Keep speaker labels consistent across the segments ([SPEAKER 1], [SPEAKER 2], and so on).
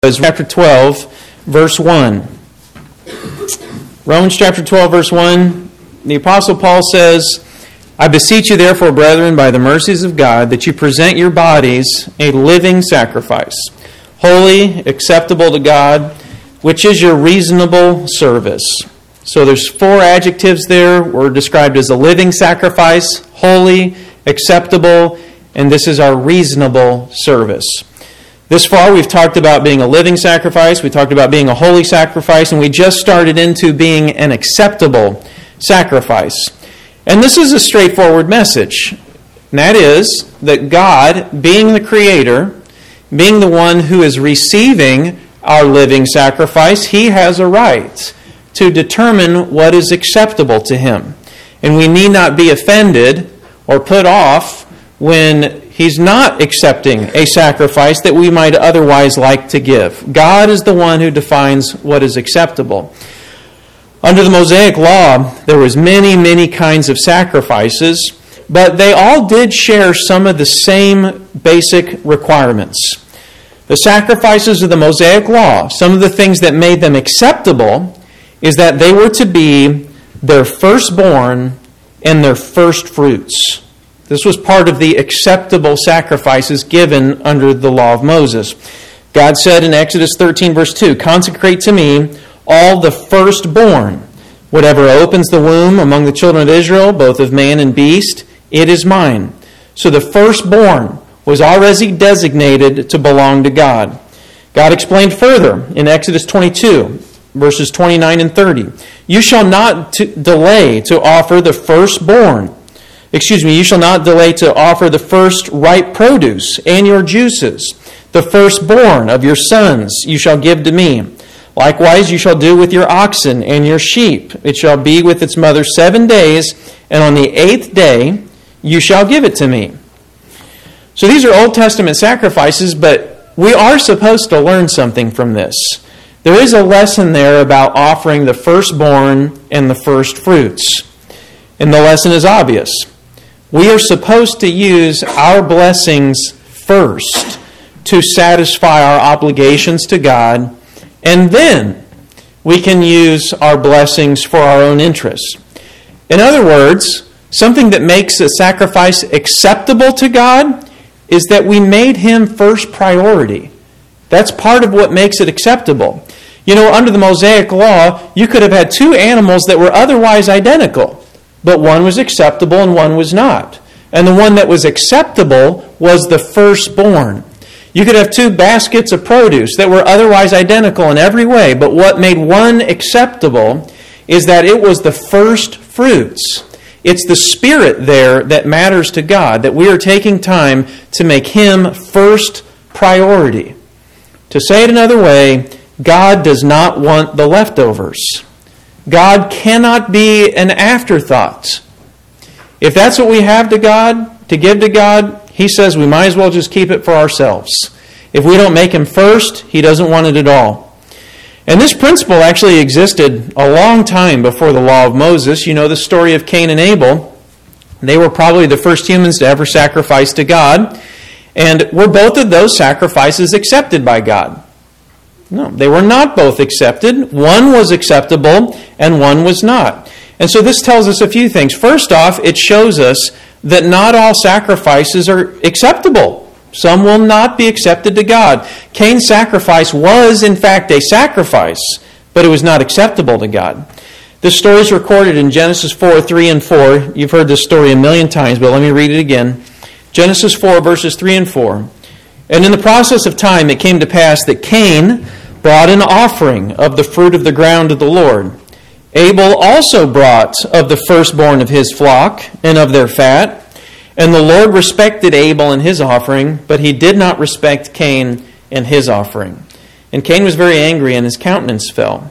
[SPEAKER 1] is chapter 12, verse 1. Romans chapter 12, verse 1, the Apostle Paul says, I beseech you therefore, brethren, by the mercies of God, that you present your bodies a living sacrifice, holy, acceptable to God, which is your reasonable service. So there's four adjectives there. We're described as a living sacrifice, holy, acceptable, and this is our reasonable service. This far, we've talked about being a living sacrifice, we talked about being a holy sacrifice, and we just started into being an acceptable sacrifice. And this is a straightforward message, and that is that God, being the Creator, being the one who is receiving our living sacrifice, He has a right to determine what is acceptable to Him. And we need not be offended or put off when He's not accepting a sacrifice that we might otherwise like to give. God is the one who defines what is acceptable. Under the Mosaic Law, there was many kinds of sacrifices, but they all did share some of the same basic requirements. The sacrifices of the Mosaic Law, some of the things that made them acceptable, is that they were to be their firstborn and their first fruits. This was part of the acceptable sacrifices given under the law of Moses. God said in Exodus 13, verse 2, consecrate to me all the firstborn. Whatever opens the womb among the children of Israel, both of man and beast, it is mine. So the firstborn was already designated to belong to God. God explained further in Exodus 22, verses 29 and 30. You shall not delay to offer the firstborn. You shall not delay to offer the first ripe produce and your juices. The firstborn of your sons you shall give to me. Likewise you shall do with your oxen and your sheep. It shall be with its mother 7 days, and on the 8th day you shall give it to me. So these are Old Testament sacrifices, but we are supposed to learn something from this. There is a lesson there about offering the firstborn and the first fruits. And the lesson is obvious. We are supposed to use our blessings first to satisfy our obligations to God, and then we can use our blessings for our own interests. In other words, something that makes a sacrifice acceptable to God is that we made Him first priority. That's part of what makes it acceptable. You know, under the Mosaic Law, you could have had two animals that were otherwise identical, but one was acceptable and one was not. And the one that was acceptable was the firstborn. You could have two baskets of produce that were otherwise identical in every way, but what made one acceptable is that it was the first fruits. It's the spirit there that matters to God, that we are taking time to make Him first priority. To say it another way, God does not want the leftovers. God cannot be an afterthought. If that's what we have to God, to give to God, He says we might as well just keep it for ourselves. If we don't make Him first, He doesn't want it at all. And this principle actually existed a long time before the law of Moses. You know the story of Cain and Abel. They were probably the first humans to ever sacrifice to God. And were both of those sacrifices accepted by God? No, they were not both accepted. One was acceptable and one was not. And so this tells us a few things. First off, it shows us that not all sacrifices are acceptable. Some will not be accepted to God. Cain's sacrifice was, in fact, a sacrifice, but it was not acceptable to God. This story is recorded in Genesis 4, 3 and 4. You've heard this story a million times, but let me read it again. Genesis 4, verses 3 and 4. And in the process of time it came to pass that Cain brought an offering of the fruit of the ground to the Lord. Abel also brought of the firstborn of his flock and of their fat. And the Lord respected Abel and his offering, but He did not respect Cain and his offering. And Cain was very angry, and his countenance fell.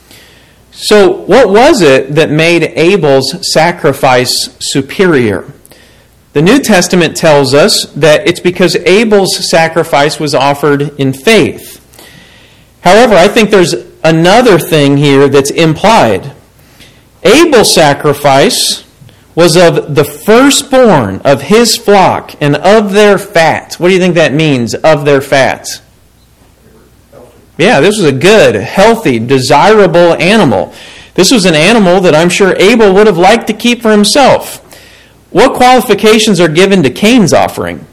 [SPEAKER 1] So what was it that made Abel's sacrifice superior? The New Testament tells us that it's because Abel's sacrifice was offered in faith. However, I think there's another thing here that's implied. Abel's sacrifice was of the firstborn of his flock and of their fat. What do you think that means, of their fat? Yeah, this was a good, healthy, desirable animal. This was an animal that I'm sure Abel would have liked to keep for himself. What qualifications are given to Cain's offering?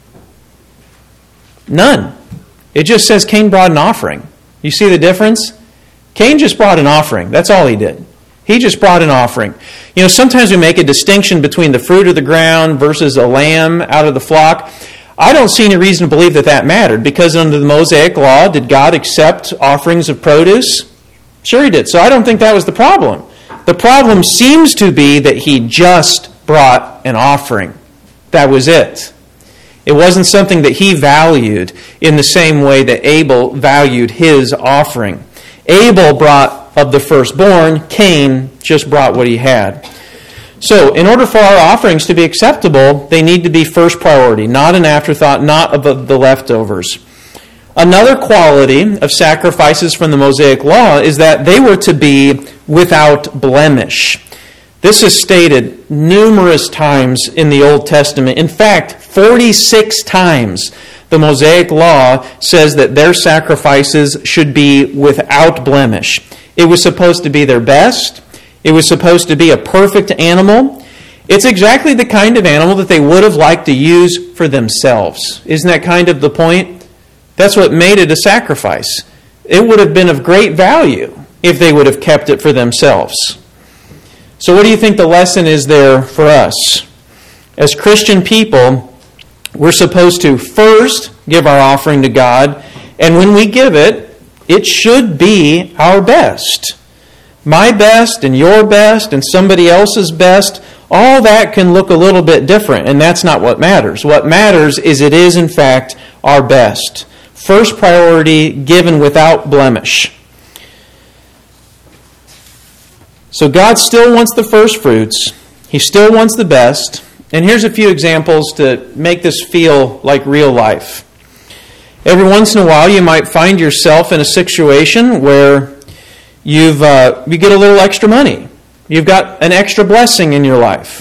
[SPEAKER 1] None. It just says Cain brought an offering. You see the difference? Cain just brought an offering. That's all he did. He just brought an offering. You know, sometimes we make a distinction between the fruit of the ground versus a lamb out of the flock. I don't see any reason to believe that that mattered, because under the Mosaic law, did God accept offerings of produce? Sure he did. So I don't think that was the problem. The problem seems to be that he just brought an offering. That was it. It wasn't something that he valued in the same way that Abel valued his offering. Abel brought of the firstborn. Cain just brought what he had. So, in order for our offerings to be acceptable, they need to be first priority, not an afterthought, not of the leftovers. Another quality of sacrifices from the Mosaic Law is that they were to be without blemish. This is stated numerous times in the Old Testament. In fact, 46 times the Mosaic Law says that their sacrifices should be without blemish. It was supposed to be their best. It was supposed to be a perfect animal. It's exactly the kind of animal that they would have liked to use for themselves. Isn't that kind of the point? That's what made it a sacrifice. It would have been of great value if they would have kept it for themselves. So what do you think the lesson is there for us? As Christian people, we're supposed to first give our offering to God, and when we give it, it should be our best. My best and your best and somebody else's best, all that can look a little bit different, and that's not what matters. What matters is it is, in fact, our best. First priority given without blemish. So God still wants the first fruits. He still wants the best. And here's a few examples to make this feel like real life. Every once in a while, you might find yourself in a situation where you get a little extra money. You've got an extra blessing in your life.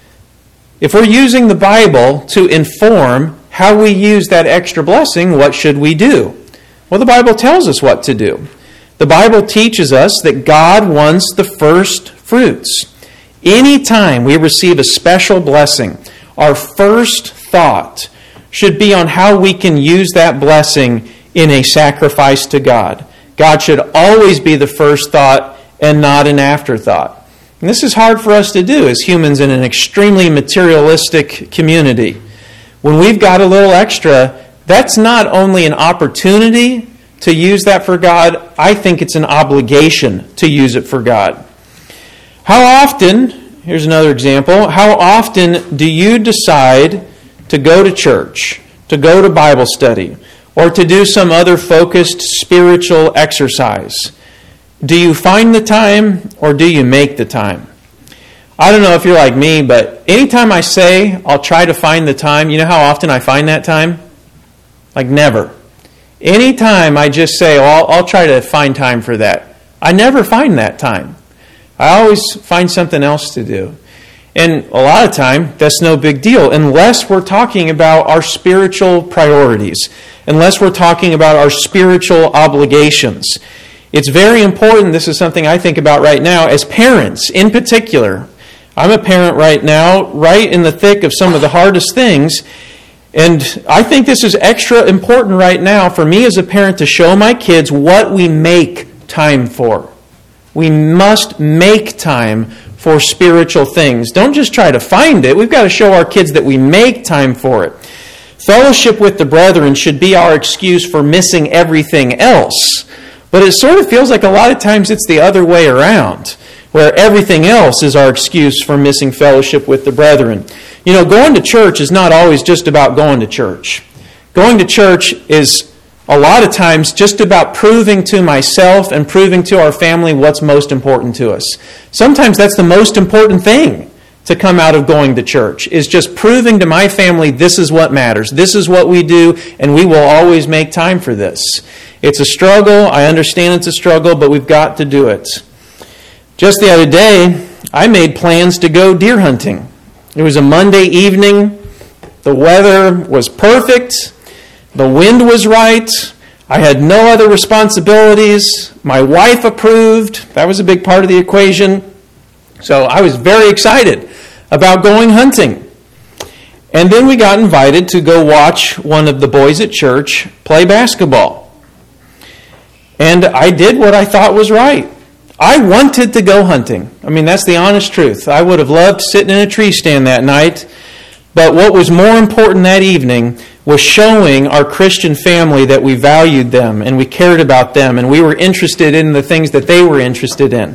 [SPEAKER 1] If we're using the Bible to inform how we use that extra blessing, what should we do? Well, the Bible tells us what to do. The Bible teaches us that God wants the first fruits. Anytime we receive a special blessing, our first thought should be on how we can use that blessing in a sacrifice to God. God should always be the first thought and not an afterthought. And this is hard for us to do as humans in an extremely materialistic community. When we've got a little extra, that's not only an opportunity to use that for God, I think it's an obligation to use it for God. How often, here's another example, how often do you decide to go to church, to go to Bible study, or to do some other focused spiritual exercise? Do you find the time or do you make the time? I don't know if you're like me, but anytime I say I'll try to find the time, you know how often I find that time? Like never. Anytime I just say, oh, I'll try to find time for that, I never find that time. I always find something else to do. And a lot of time, that's no big deal, unless we're talking about our spiritual priorities, unless we're talking about our spiritual obligations. It's very important. This is something I think about right now as parents in particular. I'm a parent right now, right in the thick of some of the hardest things. And I think this is extra important right now for me as a parent to show my kids what we make time for. We must make time for spiritual things. Don't just try to find it. We've got to show our kids that we make time for it. Fellowship with the brethren should be our excuse for missing everything else. But it sort of feels like a lot of times it's the other way around, where everything else is our excuse for missing fellowship with the brethren. You know, going to church is not always just about going to church. Going to church is a lot of times just about proving to myself and proving to our family what's most important to us. Sometimes that's the most important thing to come out of going to church, is just proving to my family this is what matters. This is what we do, and we will always make time for this. It's a struggle. I understand it's a struggle, but we've got to do it. Just the other day, I made plans to go deer hunting. It was a Monday evening. The weather was perfect. The wind was right. I had no other responsibilities. My wife approved. That was a big part of the equation. So I was very excited about going hunting. And then we got invited to go watch one of the boys at church play basketball. And I did what I thought was right. I wanted to go hunting. I mean, that's the honest truth. I would have loved sitting in a tree stand that night. But what was more important that evening was showing our Christian family that we valued them and we cared about them and we were interested in the things that they were interested in.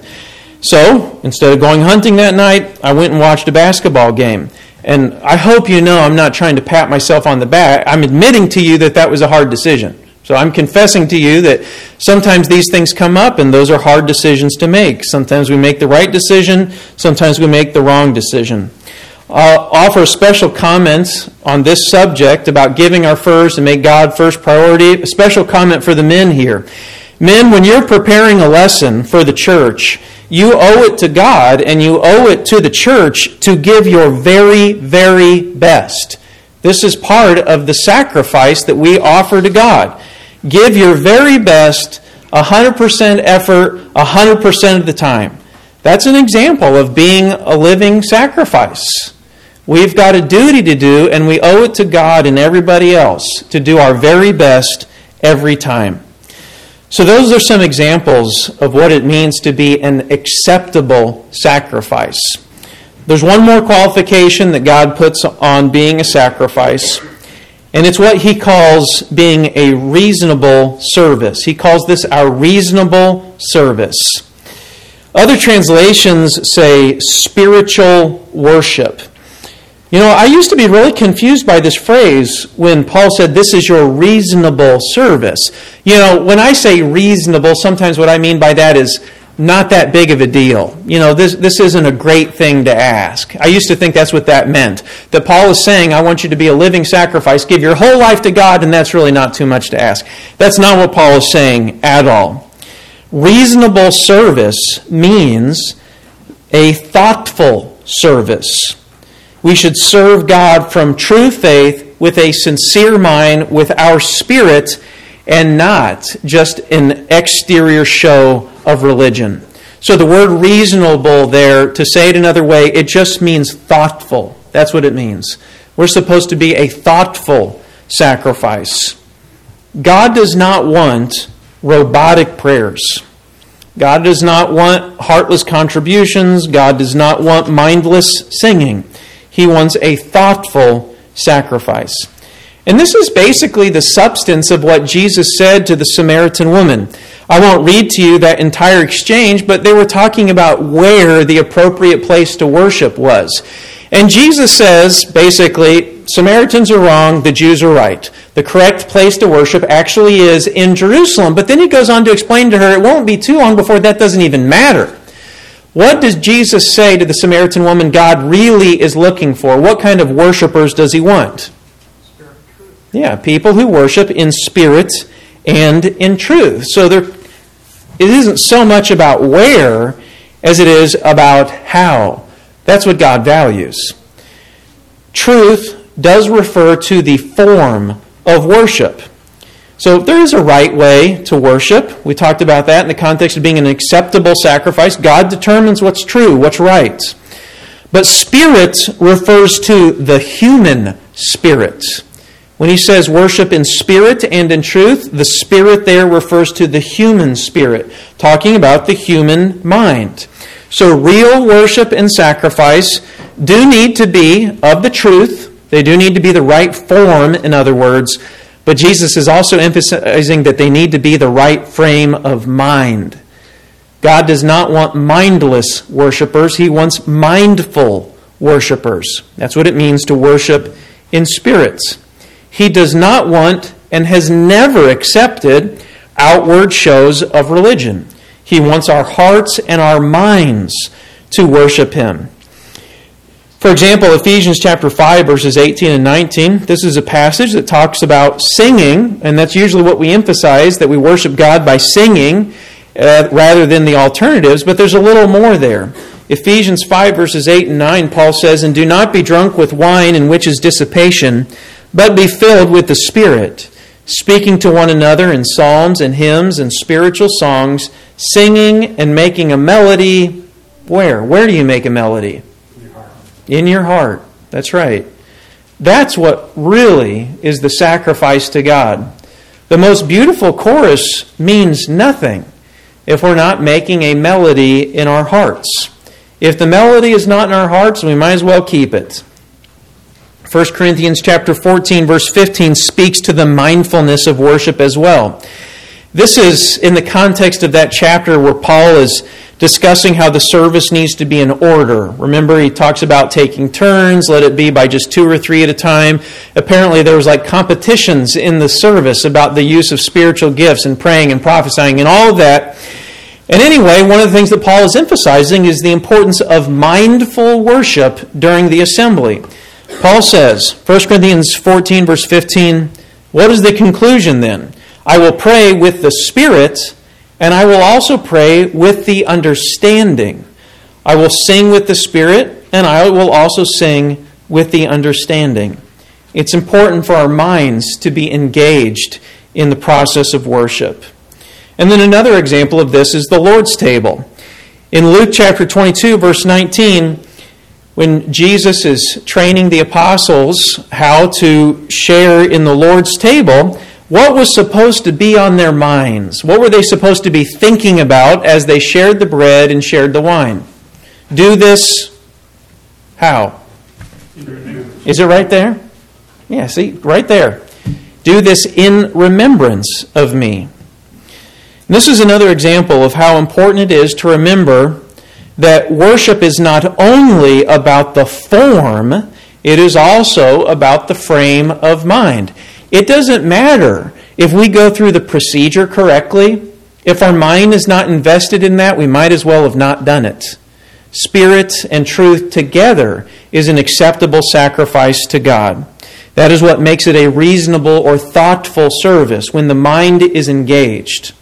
[SPEAKER 1] So, instead of going hunting that night, I went and watched a basketball game. And I hope you know I'm not trying to pat myself on the back. I'm admitting to you that that was a hard decision. So I'm confessing to you that sometimes these things come up and those are hard decisions to make. Sometimes we make the right decision, sometimes we make the wrong decision. I'll offer a special comment on this subject about giving our first and make God first priority. A special comment for the men here. Men, when you're preparing a lesson for the church, you owe it to God and you owe it to the church to give your very, very best. This is part of the sacrifice that we offer to God. Give your very best, 100% effort, 100% of the time. That's an example of being a living sacrifice. We've got a duty to do, and we owe it to God and everybody else to do our very best every time. So those are some examples of what it means to be an acceptable sacrifice. There's one more qualification that God puts on being a sacrifice, and it's what He calls being a reasonable service. He calls this our reasonable service. Other translations say spiritual worship. You know, I used to be really confused by this phrase when Paul said, this is your reasonable service. You know, when I say reasonable, sometimes what I mean by that is not that big of a deal. You know, this isn't a great thing to ask. I used to think that's what that meant. That Paul is saying, I want you to be a living sacrifice, give your whole life to God, and that's really not too much to ask. That's not what Paul is saying at all. Reasonable service means a thoughtful service. We should serve God from true faith with a sincere mind, with our spirit, and not just an exterior show of religion. So the word reasonable there, to say it another way, it just means thoughtful. That's what it means. We're supposed to be a thoughtful sacrifice. God does not want robotic prayers. God does not want heartless contributions. God does not want mindless singing. He wants a thoughtful sacrifice. And this is basically the substance of what Jesus said to the Samaritan woman. I won't read to you that entire exchange, but they were talking about where the appropriate place to worship was. And Jesus says, basically, Samaritans are wrong, the Jews are right. The correct place to worship actually is in Jerusalem. But then he goes on to explain to her, it won't be too long before that doesn't even matter. What does Jesus say to the Samaritan woman God really is looking for? What kind of worshipers does He want? Yeah, people who worship in spirit and in truth. So it isn't so much about where as it is about how. That's what God values. Truth does refer to the form of worship. So there is a right way to worship. We talked about that in the context of being an acceptable sacrifice. God determines what's true, what's right. But spirit refers to the human spirit. When he says worship in spirit and in truth, the spirit there refers to the human spirit, talking about the human mind. So real worship and sacrifice do need to be of the truth. They do need to be the right form, in other words. But Jesus is also emphasizing that they need to be the right frame of mind. God does not want mindless worshipers. He wants mindful worshipers. That's what it means to worship in spirit. He does not want and has never accepted outward shows of religion. He wants our hearts and our minds to worship Him. For example, Ephesians chapter 5, verses 18 and 19, this is a passage that talks about singing, and that's usually what we emphasize, that we worship God by singing rather than the alternatives, but there's a little more there. Ephesians 5, verses 8 and 9, Paul says, "And do not be drunk with wine in which is dissipation, but be filled with the Spirit, speaking to one another in psalms and hymns and spiritual songs, singing and making a melody. Where? Where do you make a melody? In your heart. That's right. That's what really is the sacrifice to God. The most beautiful chorus means nothing if we're not making a melody in our hearts. If the melody is not in our hearts, we might as well keep it. 1 Corinthians chapter 14, verse 15 speaks to the mindfulness of worship as well. This is in the context of that chapter where Paul is discussing how the service needs to be in order. Remember, he talks about taking turns, let it be by just 2 or 3 at a time. Apparently there was like competitions in the service about the use of spiritual gifts and praying and prophesying and all of that. And anyway, one of the things that Paul is emphasizing is the importance of mindful worship during the assembly. Paul says, 1 Corinthians 14, verse 15, what is the conclusion then? I will pray with the Spirit, and I will also pray with the understanding. I will sing with the Spirit, and I will also sing with the understanding. It's important for our minds to be engaged in the process of worship. And then another example of this is the Lord's table. In Luke chapter 22, verse 19, when Jesus is training the apostles how to share in the Lord's table, what was supposed to be on their minds? What were they supposed to be thinking about as they shared the bread and shared the wine? Do this how? Is it right there? Yeah, see, right there. Do this in remembrance of me. And this is another example of how important it is to remember that worship is not only about the form, it is also about the frame of mind. It doesn't matter if we go through the procedure correctly. If our mind is not invested in that, we might as well have not done it. Spirit and truth together is an acceptable sacrifice to God. That is what makes it a reasonable or thoughtful service, when the mind is engaged.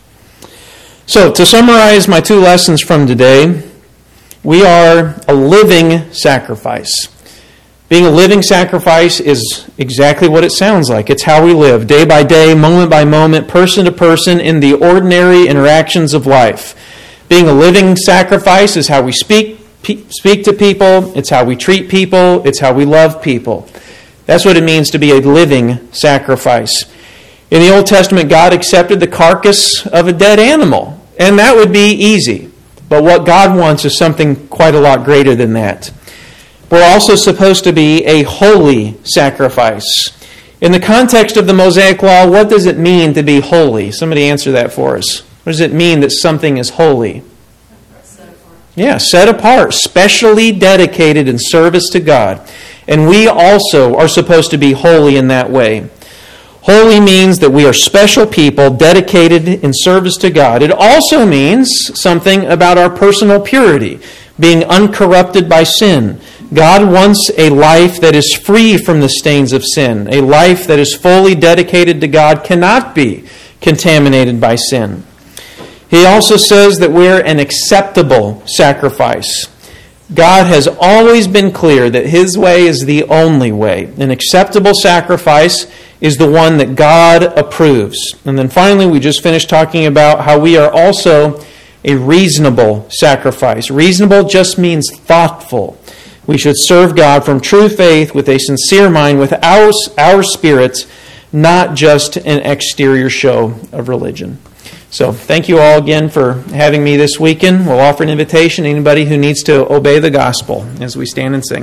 [SPEAKER 1] So, to summarize my 2 lessons from today, we are a living sacrifice. Being a living sacrifice is exactly what it sounds like. It's how we live, day by day, moment by moment, person to person, in the ordinary interactions of life. Being a living sacrifice is how we speak to people, it's how we treat people, it's how we love people. That's what it means to be a living sacrifice. In the Old Testament, God accepted the carcass of a dead animal, and that would be easy. But what God wants is something quite a lot greater than that. We're also supposed to be a holy sacrifice. In the context of the Mosaic Law, what does it mean to be holy? Somebody answer that for us. What does it mean that something is holy?
[SPEAKER 2] Set apart.
[SPEAKER 1] Yeah, set apart, specially dedicated in service to God. And we also are supposed to be holy in that way. Holy means that we are special people dedicated in service to God. It also means something about our personal purity, being uncorrupted by sin. God wants a life that is free from the stains of sin. A life that is fully dedicated to God cannot be contaminated by sin. He also says that we're an acceptable sacrifice. God has always been clear that His way is the only way. An acceptable sacrifice is the one that God approves. And then finally, we just finished talking about how we are also a reasonable sacrifice. Reasonable just means thoughtful. We should serve God from true faith with a sincere mind, with our spirits, not just an exterior show of religion. So thank you all again for having me this weekend. We'll offer an invitation to anybody who needs to obey the gospel as we stand and sing.